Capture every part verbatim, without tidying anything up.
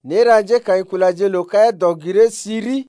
nera je kai kula je lo kaya dogire siri.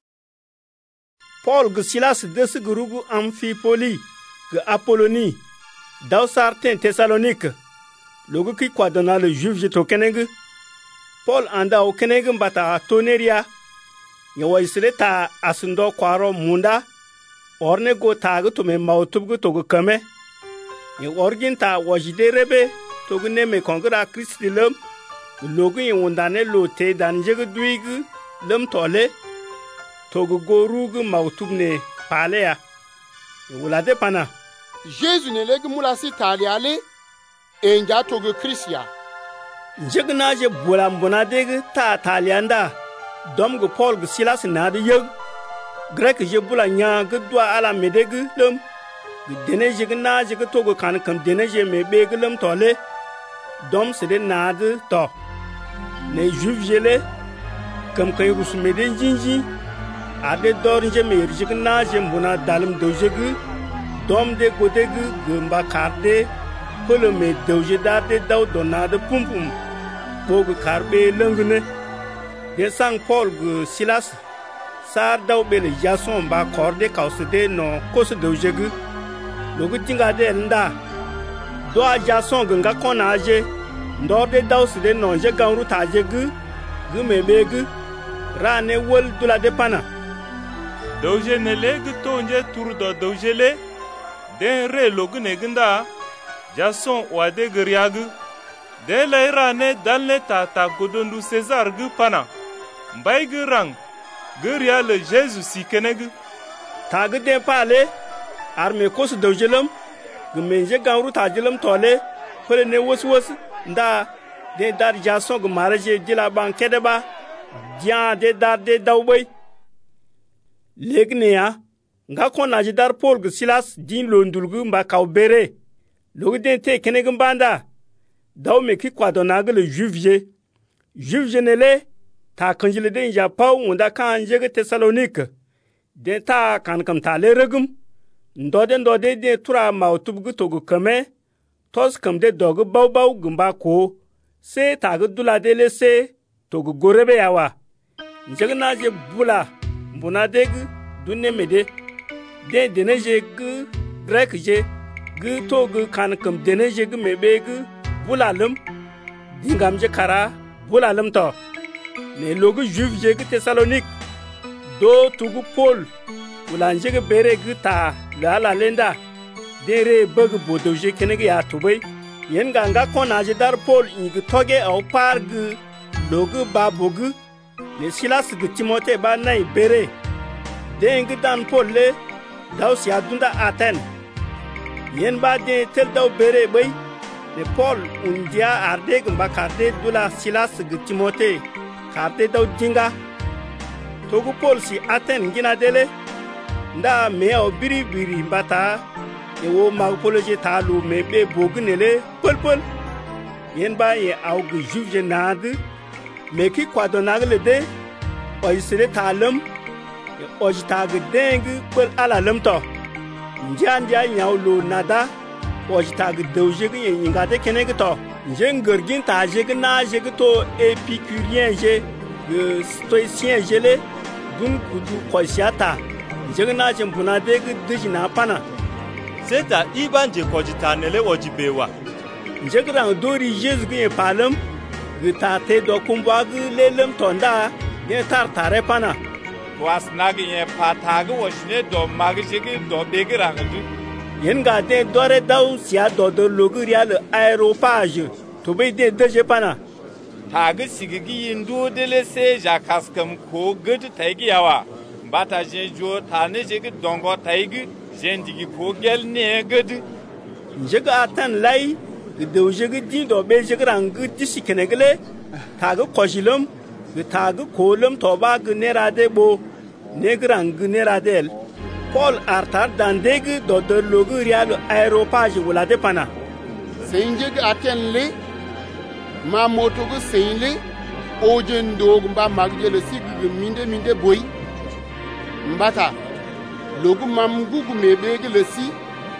Paul gu Silas desi gu rugu Amphipoli gu Apoloni daw sarten Thessalonique logu ki kwadona le juif je to keneng. Paul anda o keneng mbata toneria ya waisile ta asundo kwaro munda orne go tagu to me mautub gu to gu kame ya orgin ta wajide rebe to gu ne me kongra Kristi lem logu yi wundane lo te dan je gu duig lem tole togu gorugu mautubne pale ya wulade pana Jésus ne legi mulasi tali ale enja togu Christia jegna je bolam bonadeg ta talianda dom gu Paul gu Silas na de yeg grek je bula nya gu dwa ala medeg lem gu dene jegna je gu togu kan kam dene je me be gu lem tole dom se de na de to ne juif jele kam kay rus meden jinji ade dor nje me jigna je mbuna dalim dojegu dom de godegu gumba karde polo me doje dade daw donade pumpum bogu karbe lengne de sang Paul gu Silas sar daw bele jason ba korde kausde no kos dojegu logu tinga de nda do a jason gunga konaje ndorde daw sde no je ganru tajegu gu mebegu rane wol dula de pana Doje ne legi tonje turu do dojele den re logu neginda jason wade geriag de leira ne dalne tata godondu César gu pana mbay gu rang geria le Jésus sikeneg tag de pale arme kos dojelem gu menje ganru tajelem tole fele ne wos wos nda de dar jason gu maraje dila ban kedeba dia de dar de dawbay Legneya nga kona jidar Paul gu Silas din londulgu mba kaubere logu den te kenegin banda daw me ki kwadona gu le juifje juifje nele ta kanjile den ja pau unda kan jege Thessalonique den ta kan kam ta le regum ndode ndode de tura mautub gu togu kame tos kam de dogu baw baw gumba ko se ta gu dula de le se togu gorebe yawa njegna je bula mbuna deg dunne mede de deneje gu grek je gu to gu kan kam deneje gu mebe gu bulalum dingam je kara bulalum to ne logu juif je gu Thessalonique do tugu Paul bulanje gu bere gu ta la la lenda dere bug bodo je kenege ya tubay yen ganga kona je dar Paul igi toge au par gu logu babogu ne Silas gu Timote ba nay bere deng dan Paul le daw si adunda Aten yen ba de tel daw bere bay ne Paul undia arde gumba karde dula Silas gu Timote karde daw dinga togu Paul si Aten gina dele nda me o biri biri mbata e wo ma poloje talu me be bognele pol pol yen ba ye au gu juge nad me ki kwadonagle de o isere talum o jitag deng pol ala lamto njan dia nyawlo nada o jitag dewje gu yinga de kenege to njen gergin ta je gu na je gu to épicurien je gu stoïcien je le dun kudu khosiata jegna jempuna de gu dijina pana seta ibanje kojita nele ojibewa jegra dori jesu gu palam gu tate do kumba gu lelem tonda ne tartare pana was nagi ye patagu washne do magishigi do begira ndu yenga de dore daw sia do do loguria le aéropage to be de deje pana tagi sigigi indu dele se jakaskam ko gud taigi yawa bata jejo tane jigi dongo taigi jendigi ko gel ne gud jega atan lay de jigi din do be jigrang disi kenegle tagi kojilum tagi kolum toba gnerade bo negrang gneradel Paul artar dandegi do de logu rial aéropage wala de pana senjeg Aten le ma motogu seinle ojen dog mba magje le sig minde minde boy mbata logu mam gugu mebege le si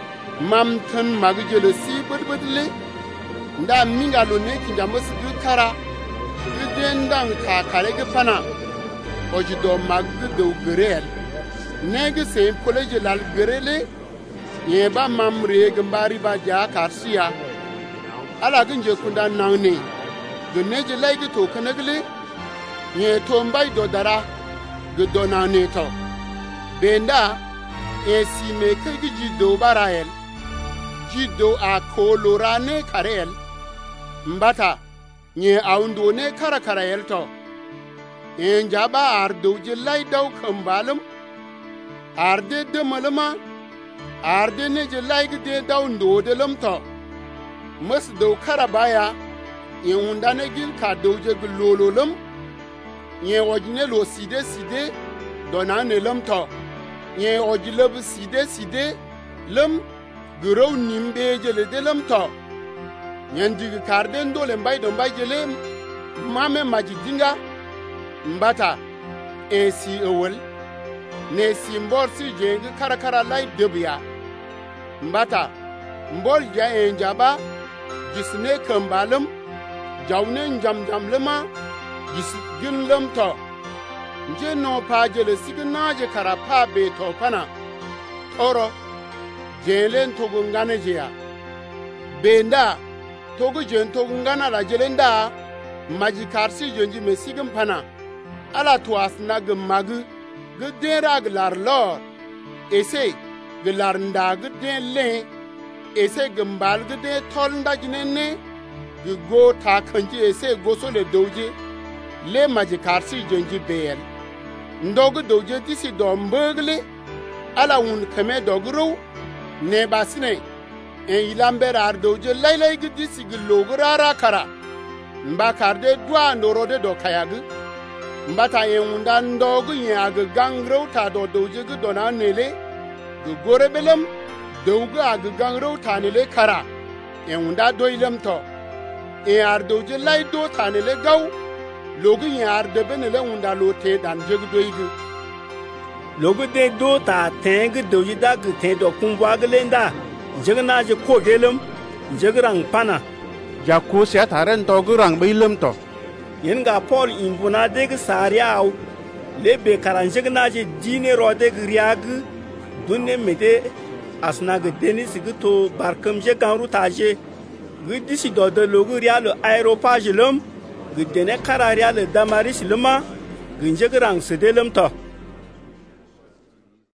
mam tan magje le si bud bud le nda minga lo ne kinja mos du kara den dang ta kare ge pana o ji do mag do grel ne ge se pole je lal grele ye ba mamre ge mbari ba ja karsia ala ge je kunda nang ne ge ne je lai ge to kanagle ye to mbai do dara ge do na ne to benda e si me ke ge ji do barael ji do a kolorane karel mbata nye aundo ne kara kara yelto en jaba ardo jillai daw kambalum arde de malama arde ne jillai gde daw ndo de lamto mas do kara baya en unda ne gil ka do je glololum nye wajne lo side side dona ne lamto nye ojilab side side lam gro nimbe je le de lamto Nyandi karden dole mbay do mbay jele mame majidinga mbata e si ewel ne si mbor si jeng karakara lay debya mbata mbol ja e njaba gisne kambalum jawne njam jam lema gis gin lamto nje no pa jele signa je karapa be to pana oro jelen to gungane jeya benda togu jen togu ngana la jelenda maji karsi jonji mesigum pana ala tuas na gmag gdera glar lor ese glar nda gden le ese gmbal gde tol nda jinene go ta kanji ese goso le doje le maji karsi jonji bel ndogu doje disi dombegle ala un keme dogru ne basine en ilamber ardo je laylay gidi sigillogu rara kara mba karde dwa ndorode do kayagu mbata en unda ndogu yag gangro ta do doje gu dona nele gu gorebelem dogu ag gangro ta nele kara en unda doilem to e ardo je lay do ta nele gaw logu yar de benele unda lote dan je gu doigu logu de do ta teng doji dag te do kunwa glenda jegna je ko gelum jegrang pana jakko se taren to grang bilum to yen ga Paul imbuna de sariaw le be karan jegna je dine rode griag dunne mede asna ge denis gito barkam je ganru taje gidi do de logu rialo aeropage lum gidene kararia le damaris luma ginjegrang sedelum to